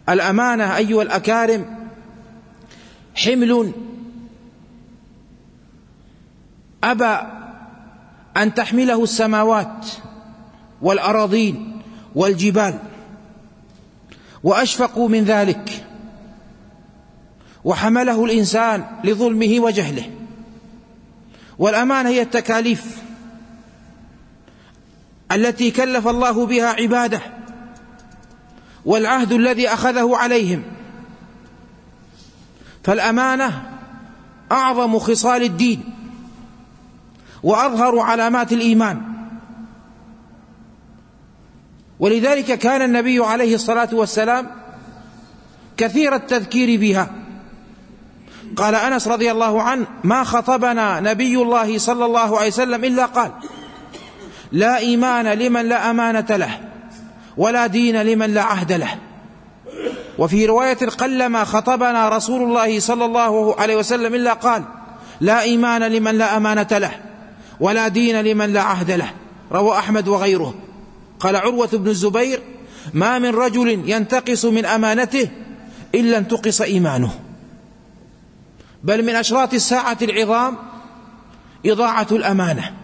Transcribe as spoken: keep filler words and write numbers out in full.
الأمانة أيها الأكارم حمل أبى أن تحمله السماوات والأراضين والجبال، وأشفقوا من ذلك، وحمله الإنسان لظلمه وجهله. والأمانة هي التكاليف التي كلف الله بها عباده، والعهد الذي أخذه عليهم. فالأمانة أعظم خصال الدين وأظهر علامات الإيمان، ولذلك كان النبي عليه الصلاة والسلام كثير التذكير بها. قال أنس رضي الله عنه: ما خطبنا نبي الله صلى الله عليه وسلم إلا قال: لا إيمان لمن لا أمانة له، ولا دين لمن لا عهد له. وفي رواية: قلما خطبنا رسول الله صلى الله عليه وسلم إلا قال: لا إيمان لمن لا أمانة له، ولا دين لمن لا عهد له. روى أحمد وغيره. قال عروة بن الزبير: ما من رجل ينتقص من أمانته إلا انتقص إيمانه. بل من أشراط الساعة العظام إضاعة الأمانة.